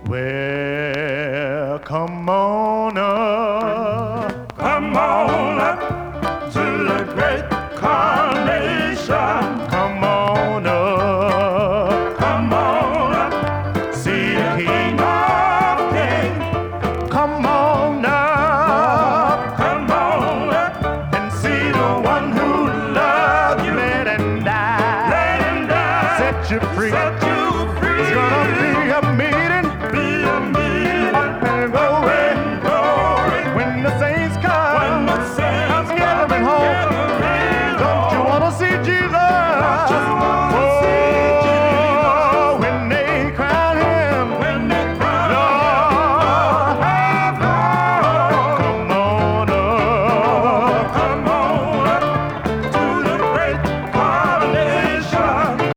Well, come on up to the great carnation. Come on up, see the King of Kings. Come on up, and see the one who loves you. Let him die, set you free. It's gonna be a